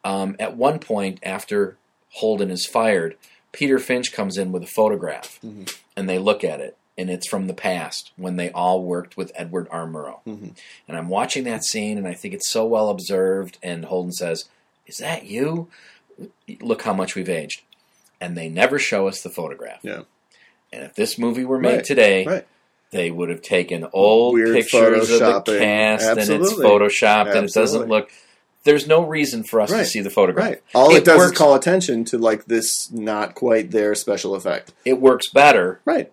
At one point, after Holden is fired, Peter Finch comes in with a photograph, and they look at it. And it's from the past, when they all worked with Edward R. Murrow. And I'm watching that scene, and I think it's so well observed, and Holden says, is that you? Look how much we've aged. And they never show us the photograph. Yeah. And if this movie were made today, they would have taken old weird pictures of the cast, and it's photoshopped, and it doesn't look... There's no reason for us to see the photograph. Right. All it does is call attention to like this not quite there special effect. It works better. Right.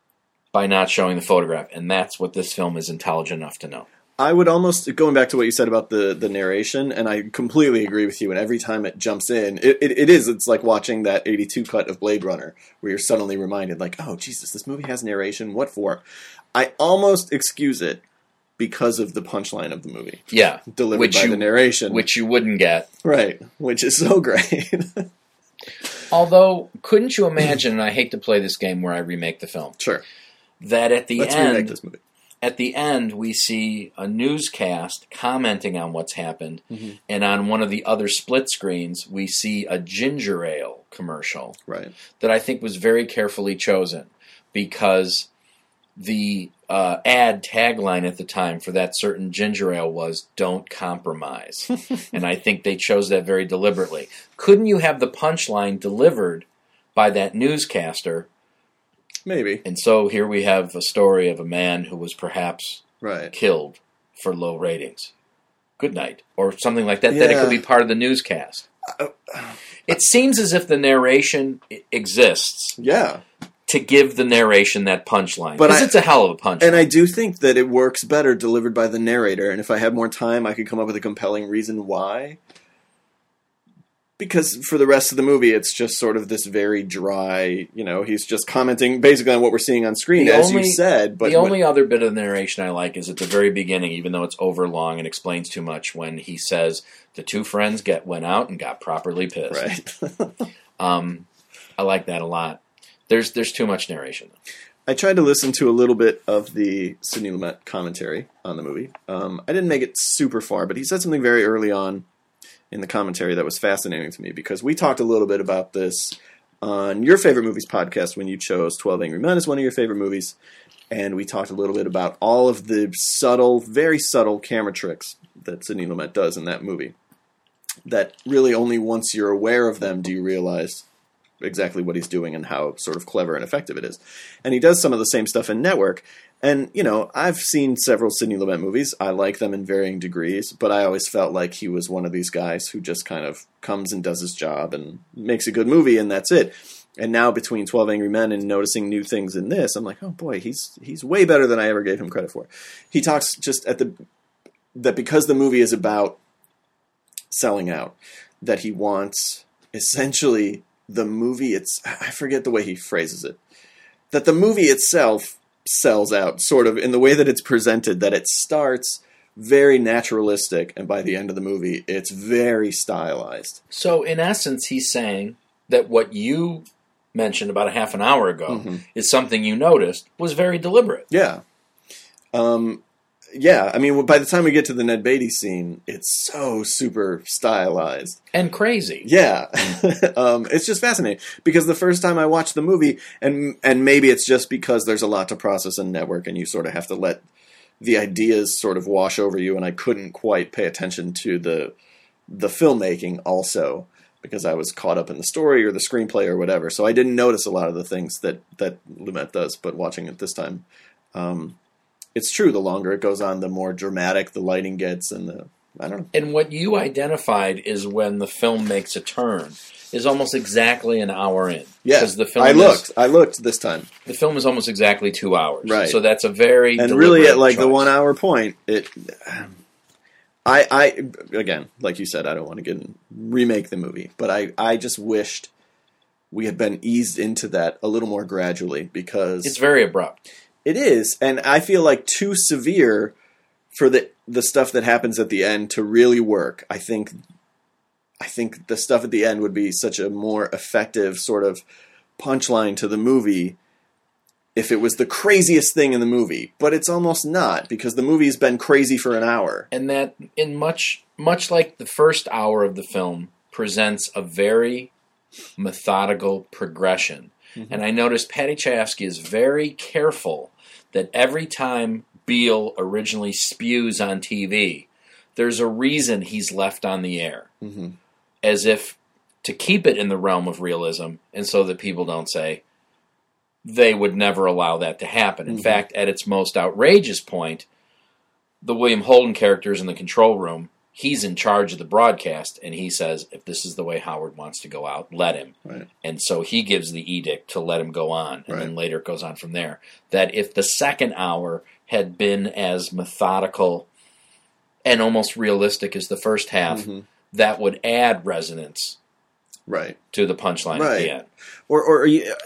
By not showing the photograph, and that's what this film is intelligent enough to know. I would almost, going back to what you said about the narration, and I completely agree with you, and every time it jumps in, it's like watching that 82 cut of Blade Runner, where you're suddenly reminded, like, oh, Jesus, this movie has narration, what for? I almost excuse it because of the punchline of the movie. Yeah. Delivered by the narration. Which you wouldn't get. Right, which is so great. Although, couldn't you imagine, and I hate to play this game where I remake the film. Sure. That at the Let's remake this movie. At the end, we see a newscast commenting on what's happened, and on one of the other split screens, we see a ginger ale commercial that I think was very carefully chosen, because the ad tagline at the time for that certain ginger ale was, don't compromise. And I think they chose that very deliberately. Couldn't you have the punchline delivered by that newscaster? Maybe. And so here we have a story of a man who was perhaps killed for low ratings. Good night. Or something like that, that it could be part of the newscast. It seems as if the narration exists. Yeah. To give the narration that punchline. Because it's a hell of a punchline. And I do think that it works better delivered by the narrator. And if I had more time, I could come up with a compelling reason why. Because for the rest of the movie, it's just sort of this very dry, he's just commenting basically on what we're seeing on screen, you said. But the only other bit of the narration I like is at the very beginning, even though it's overlong and explains too much, when he says the two friends went out and got properly pissed. Right. I like that a lot. There's too much narration. I tried to listen to a little bit of the Sidney Lumet commentary on the movie. I didn't make it super far, but he said something very early on in the commentary that was fascinating to me, because we talked a little bit about this on your favorite movies podcast when you chose 12 Angry Men as one of your favorite movies, and we talked a little bit about all of the very subtle camera tricks that Sidney Lumet does in that movie, that really only once you're aware of them do you realize exactly what he's doing and how sort of clever and effective it is. And he does some of the same stuff in Network. And, I've seen several Sidney Lumet movies. I like them in varying degrees, but I always felt like he was one of these guys who just kind of comes and does his job and makes a good movie, and that's it. And now between 12 Angry Men and noticing new things in this, I'm like, oh boy, he's way better than I ever gave him credit for. He talks just that because the movie is about selling out, that he wants essentially the movie, I forget the way he phrases it, that the movie itself sells out, sort of, in the way that it's presented, that it starts very naturalistic, and by the end of the movie, it's very stylized. So, in essence, he's saying that what you mentioned about a half an hour ago is something you noticed was very deliberate. Yeah. Yeah, I mean, by the time we get to the Ned Beatty scene, it's so super stylized. And crazy. Yeah. It's just fascinating. Because the first time I watched the movie, and maybe it's just because there's a lot to process in Network, and you sort of have to let the ideas sort of wash over you, and I couldn't quite pay attention to the filmmaking also, because I was caught up in the story or the screenplay or whatever. So I didn't notice a lot of the things that Lumet does, but watching it this time... it's true, the longer it goes on, the more dramatic the lighting gets, and I don't know. And what you identified is when the film makes a turn, is almost exactly an hour in. Yeah, the film I looked this time. The film is almost exactly 2 hours. Right. So that's a very and really at like choice. the 1 hour point, I again, like you said, I don't want to remake the movie, but I just wished we had been eased into that a little more gradually, because it's very abrupt. It is, and I feel like too severe for the stuff that happens at the end to really work. I think the stuff at the end would be such a more effective sort of punchline to the movie if it was the craziest thing in the movie. But it's almost not, because the movie's been crazy for an hour. And that, in much like the first hour of the film, presents a very methodical progression. Mm-hmm. And I noticed Paddy Chayefsky is very careful that every time Beale originally spews on TV, there's a reason he's left on the air. Mm-hmm. As if to keep it in the realm of realism, and so that people don't say they would never allow that to happen. In fact, at its most outrageous point, the William Holden character is in the control room. He's in charge of the broadcast, and he says, if this is the way Howard wants to go out, let him. Right. And so he gives the edict to let him go on, and then later it goes on from there. That if the second hour had been as methodical and almost realistic as the first half, that would add resonance to the punchline at the end. Or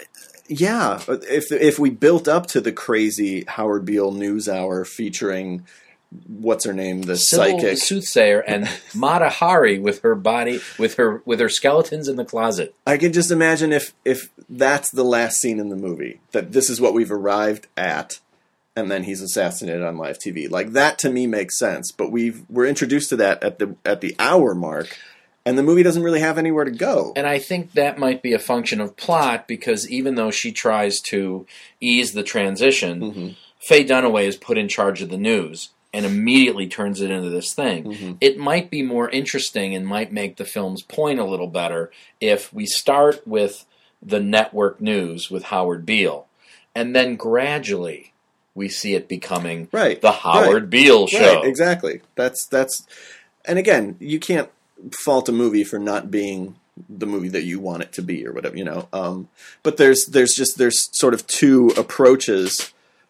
yeah, if we built up to the crazy Howard Beale news hour featuring... what's her name? The Sybil, psychic, the soothsayer, and Mata Hari with her body, with her skeletons in the closet. I can just imagine if that's the last scene in the movie, that this is what we've arrived at, and then he's assassinated on live TV. Like, that to me makes sense. But we're introduced to that at the hour mark, and the movie doesn't really have anywhere to go. And I think that might be a function of plot, because even though she tries to ease the transition, Faye Dunaway is put in charge of the news and immediately turns it into this thing. It might be more interesting and might make the film's point a little better if we start with the network news with Howard Beale, and then gradually we see it becoming the Howard Beale show. Right, exactly. That's and again, you can't fault a movie for not being the movie that you want it to be or whatever, you know. But there's sort of two approaches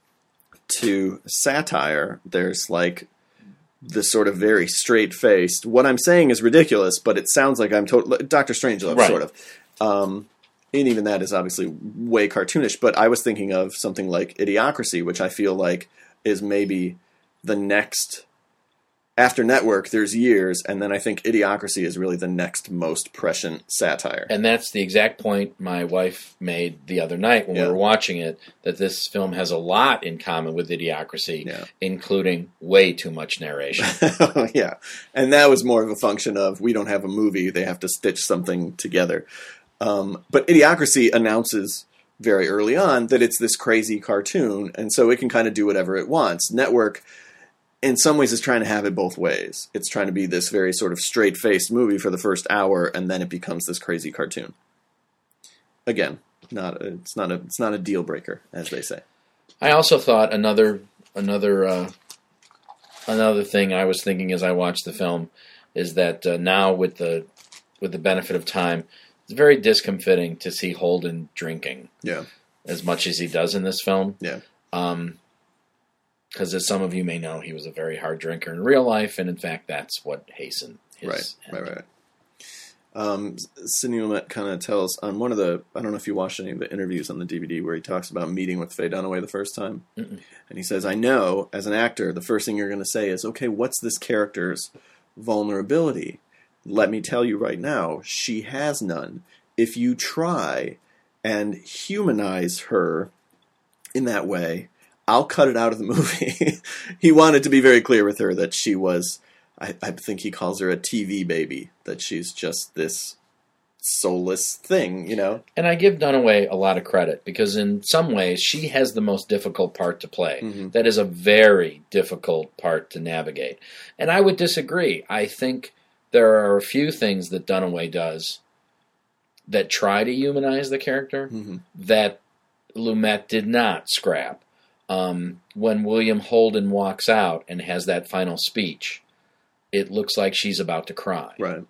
to satire. There's like the sort of very straight-faced, what I'm saying is ridiculous, but it sounds like I'm totally Dr. Strangelove, sort of. And even that is obviously way cartoonish, but I was thinking of something like Idiocracy, which I feel like is maybe the next... After Network, there's Years, and then I think Idiocracy is really the next most prescient satire. And that's the exact point my wife made the other night when we were watching it, that this film has a lot in common with Idiocracy, including way too much narration. Yeah, and that was more of a function of, we don't have a movie, they have to stitch something together. But Idiocracy announces very early on that it's this crazy cartoon, and so it can kind of do whatever it wants. Network... in some ways, is trying to have it both ways. It's trying to be this very sort of straight-faced movie for the first hour, and then it becomes this crazy cartoon. Again, it's not a deal breaker, as they say. I also thought another thing I was thinking as I watched the film is that now with the benefit of time, It's very discomforting to see Holden drinking Yeah. as much as he does in this film. Yeah. Because as some of you may know, he was a very hard drinker in real life, and in fact, that's what hastened his end. Right. Sidney Lumet kind of tells on one of the, I don't know if you watched any of the interviews on the DVD where he talks about meeting with Faye Dunaway the first time. Mm-mm. And he says, I know, as an actor, the first thing you're going to say is, okay, what's this character's vulnerability? Let me tell you right now, she has none. If you try and humanize her in that way, I'll cut it out of the movie. He wanted to be very clear with her that she was, I think he calls her a TV baby, that she's just this soulless thing, you know? And I give Dunaway a lot of credit, because in some ways, she has the most difficult part to play. Mm-hmm. That is a very difficult part to navigate. And I would disagree. I think there are a few things that Dunaway does that try to humanize the character Mm-hmm. that Lumet did not scrap. When William Holden walks out and has that final speech, it looks like she's about to cry. Right.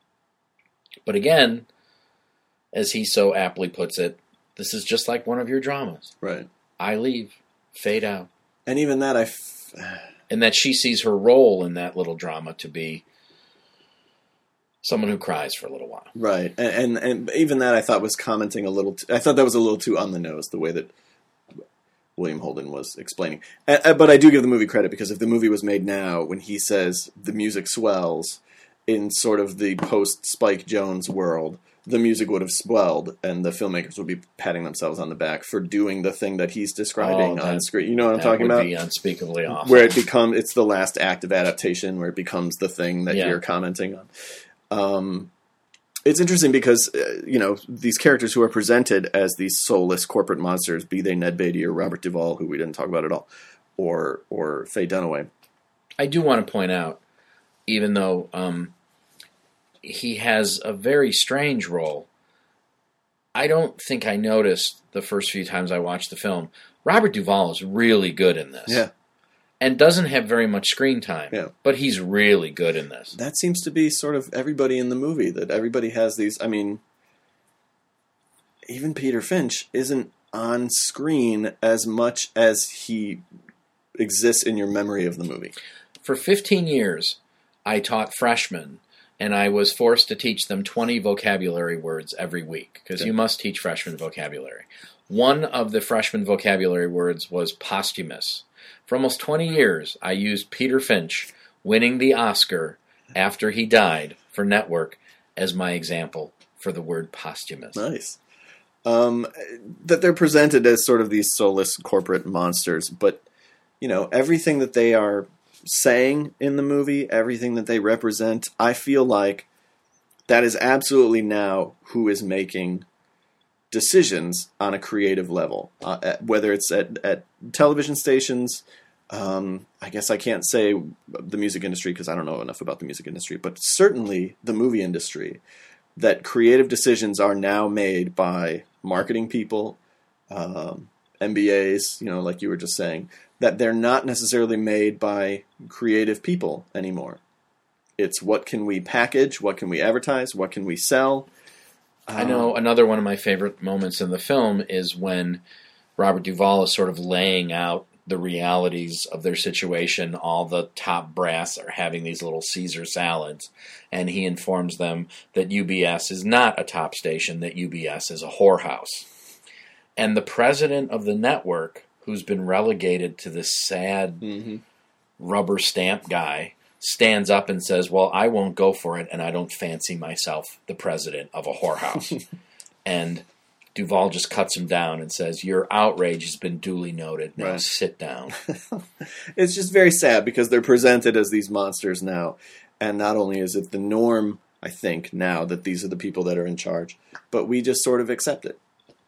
But again, as he so aptly puts it, this is just like one of your dramas. Right. I leave, fade out. And even that, And that she sees her role in that little drama to be someone who cries for a little while. Right. And even that I thought was commenting a little, I thought that was a little too on the nose, the way that William Holden was explaining. But I do give the movie credit, because if the movie was made now, when he says the music swells in sort of the post-Spike Jonze world, the music would have swelled, and the filmmakers would be patting themselves on the back for doing the thing that he's describing on screen. You know what I'm talking about? That would be unspeakably awful. Where it's the last act of adaptation, where it becomes the thing that you're commenting on. It's interesting because, these characters who are presented as these soulless corporate monsters, be they Ned Beatty or Robert Duvall, who we didn't talk about at all, or Faye Dunaway. I do want to point out, even though he has a very strange role, I don't think I noticed the first few times I watched the film. Robert Duvall is really good in this. Yeah. And doesn't have very much screen time. Yeah. But he's really good in this. That seems to be sort of everybody in the movie, that everybody has these, I mean, even Peter Finch isn't on screen as much as he exists in your memory of the movie. For 15 years, I taught freshmen, and I was forced to teach them 20 vocabulary words every week, because you must teach freshman vocabulary. One of the freshman vocabulary words was posthumous. For almost 20 years, I used Peter Finch winning the Oscar after he died for Network as my example for the word posthumous. Nice. That they're presented as sort of these soulless corporate monsters, but, everything that they are saying in the movie, everything that they represent, I feel like that is absolutely now who is making decisions on a creative level, whether it's at television stations. I guess I can't say the music industry because I don't know enough about the music industry, but certainly the movie industry, that creative decisions are now made by marketing people, MBAs, like you were just saying, that they're not necessarily made by creative people anymore. It's what can we package, what can we advertise, what can we sell. I know another one of my favorite moments in the film is when Robert Duvall is sort of laying out the realities of their situation. All the top brass are having these little Caesar salads, and he informs them that UBS is not a top station, that UBS is a whorehouse. And the president of the network, who's been relegated to this sad rubber stamp guy, stands up and says, well, I won't go for it, and I don't fancy myself the president of a whorehouse. And Duvall just cuts him down and says, your outrage has been duly noted. Now sit down. It's just very sad because they're presented as these monsters now. And not only is it the norm, I think, now that these are the people that are in charge, but we just sort of accept it.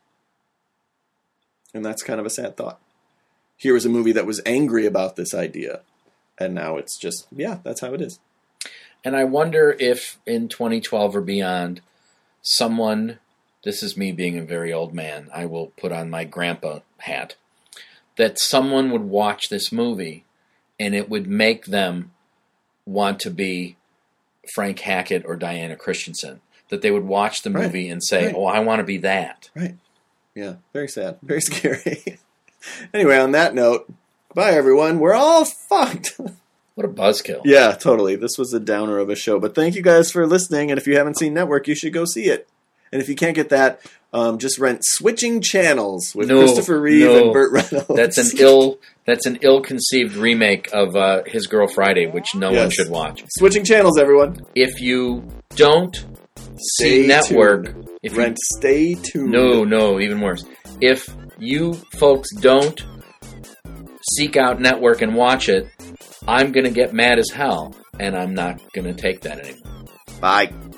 And that's kind of a sad thought. Here was a movie that was angry about this idea. And now it's just, that's how it is. And I wonder if in 2012 or beyond, someone, this is me being a very old man, I will put on my grandpa hat, that someone would watch this movie and it would make them want to be Frank Hackett or Diana Christensen. that they would watch the movie and say, "Oh, I want to be that." Right. Yeah. Very sad. Very scary. Anyway, on that note, bye everyone. We're all fucked. What a buzzkill. Yeah, totally. This was a downer of a show, but thank you guys for listening. And if you haven't seen Network, you should go see it. And if you can't get that, just rent Switching Channels with Christopher Reeve and Burt Reynolds. That's an ill-conceived remake of His Girl Friday, which no one should watch. Switching Channels, everyone. If you don't see Network, stay tuned. No, even worse. If you folks don't seek out Network and watch it, I'm going to get mad as hell, and I'm not going to take that anymore. Bye.